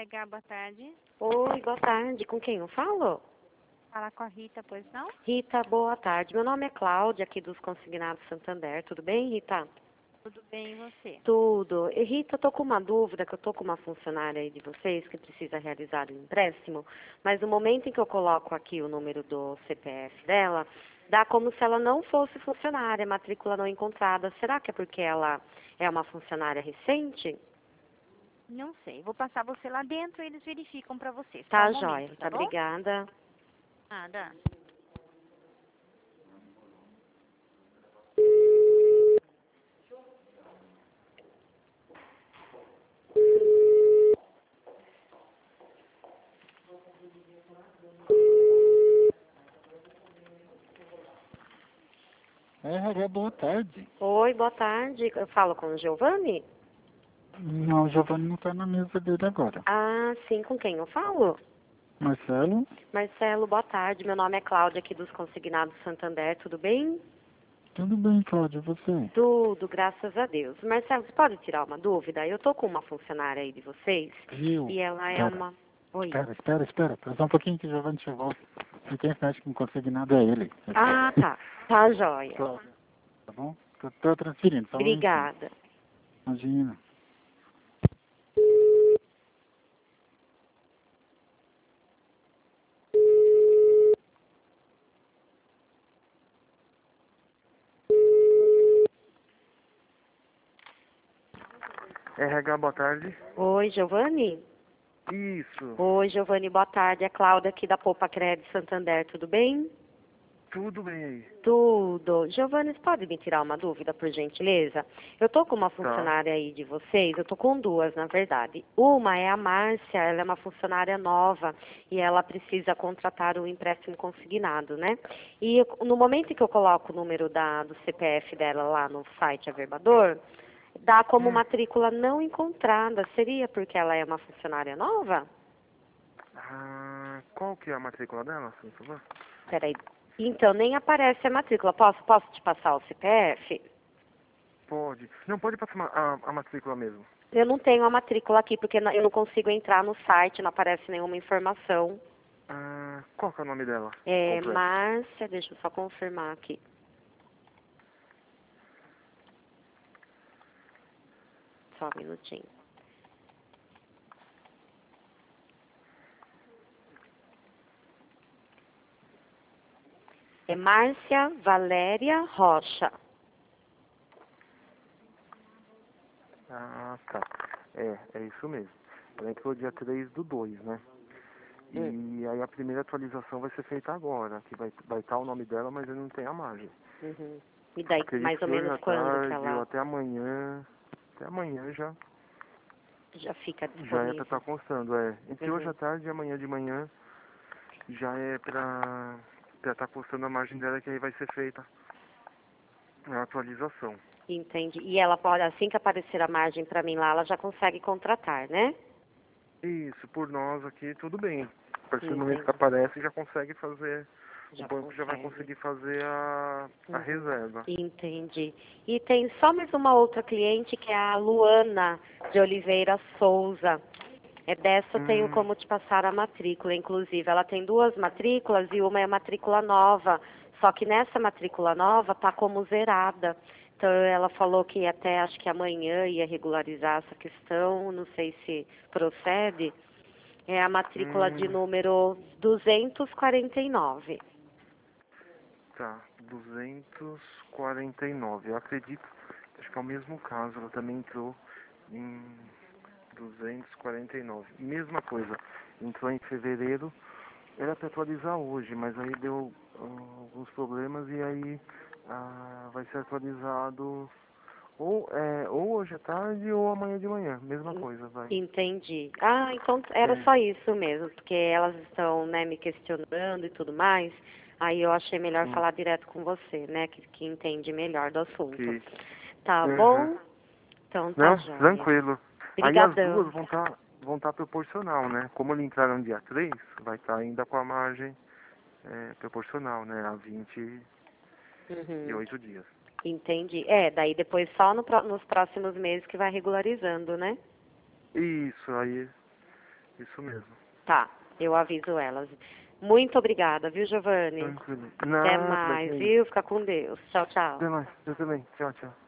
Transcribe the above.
RH, boa tarde. Oi, boa tarde. Com quem eu falo? Fala com a Rita, pois não? Rita, boa tarde. Meu nome é Cláudia, aqui dos Consignados Santander. Tudo bem, Rita? Tudo bem, e você? Tudo. E, Rita, eu tô com uma dúvida, que eu tô com uma funcionária aí de vocês que precisa realizar um empréstimo, mas no momento em que eu coloco aqui o número do CPF dela, dá como se ela não fosse funcionária, matrícula não encontrada. Será que é porque ela é uma funcionária recente? Não sei, vou passar você lá dentro e eles verificam pra você. Só Tá, um joia. momento, Rita, tá bom? obrigada. Nada. RH, boa tarde. Oi, boa tarde. Eu falo com o Giovanni? Não, o Giovanni não está na mesa dele agora. Ah, sim, com quem eu falo? Marcelo? Marcelo, boa tarde. Meu nome é Cláudia, aqui dos Consignados Santander. Tudo bem? Tudo bem, Cláudia, e você? Tudo, graças a Deus. Marcelo, você pode tirar uma dúvida? Eu tô com uma funcionária aí de vocês Viu? e ela é Espera, uma... Oi. espera. Só um pouquinho que o Giovanni chegou. E quem mexe com consignado é ele. Ah, tá. Tá, joia. Cláudia, tá bom? Tô transferindo, só um momentinho. Obrigada. Imagina. RH, boa tarde. Oi, Giovanni? Isso, Oi, Giovanni, boa tarde. É Cláudia aqui da Poupa Crédito Santander. Tudo bem? tudo bem aí. Tudo. Giovanni, você pode me tirar uma dúvida, por gentileza? Eu tô com uma Tá. funcionária aí de vocês, eu tô com duas, na verdade. Uma é a Márcia, ela é uma funcionária nova e ela precisa contratar um empréstimo consignado, né? E no momento em que eu coloco o número do CPF dela lá no site Averbador, dá como matrícula não encontrada. Seria porque ela é uma funcionária nova? Qual que é a matrícula dela, por favor? Peraí. Então, nem aparece a matrícula. Posso te passar o CPF? Pode. Não, pode passar a matrícula mesmo. Eu não tenho a matrícula aqui, porque eu não consigo entrar no site, não aparece nenhuma informação. Qual que é o nome dela? É, Completo. Márcia, deixa eu só confirmar aqui. Só um minutinho. É Márcia Valéria Rocha. Tá. É isso mesmo. Ela entrou dia 3/2, né? E aí a primeira atualização vai ser feita agora, que vai estar o nome dela, mas ele não tem a margem. Uhum. E daí, Acredito mais ou que hoje menos à quando que tarde ou ela até amanhã já fica já é pra disponível? estar constando, Entre hoje Uhum. à tarde e amanhã de manhã já é pra estar constando a margem dela, que aí vai ser feita a atualização. Entendi. E ela pode, assim que aparecer a margem para mim lá, ela já consegue contratar, né? Isso, por nós aqui tudo bem. A partir do momento Entendi. que aparece já consegue fazer, Já o banco já vai consegue. conseguir fazer a Uhum. reserva. Entendi. E tem só mais uma outra cliente, que é a Luana de Oliveira Souza. É dessa eu tenho como te passar a matrícula. Inclusive, ela tem duas matrículas e uma é matrícula nova. Só que nessa matrícula nova tá como zerada. Então, ela falou que até acho que amanhã ia regularizar essa questão. Não sei se procede. É a matrícula de número 249. Tá, 249. Eu acredito, acho que é o mesmo caso, ela também entrou em 249. Mesma coisa, entrou em fevereiro, era para atualizar hoje, mas aí deu alguns problemas e aí vai ser atualizado ou hoje à tarde ou amanhã de manhã, mesma coisa, vai. Entendi. Ah, então era É. só isso mesmo, porque elas estão, né, me questionando e tudo mais. Aí eu achei melhor falar direto com você, né, que entende melhor do assunto. Que, Tá Uhum. bom? Então tá Não, jóia. tranquilo. Aí as Obrigadão. duas vão tá proporcional, né? Como ele entrar no dia 3, vai estar ainda com a margem proporcional, né? A 28 Uhum. dias. Entendi. É, daí depois só nos próximos meses que vai regularizando, né? Isso, aí Isso mesmo. Tá, eu aviso elas. Muito obrigada, viu, Giovanni? Tranquilo. Até mais, viu? Fica com Deus. Tchau, tchau. Até mais. Eu também. Tchau, tchau.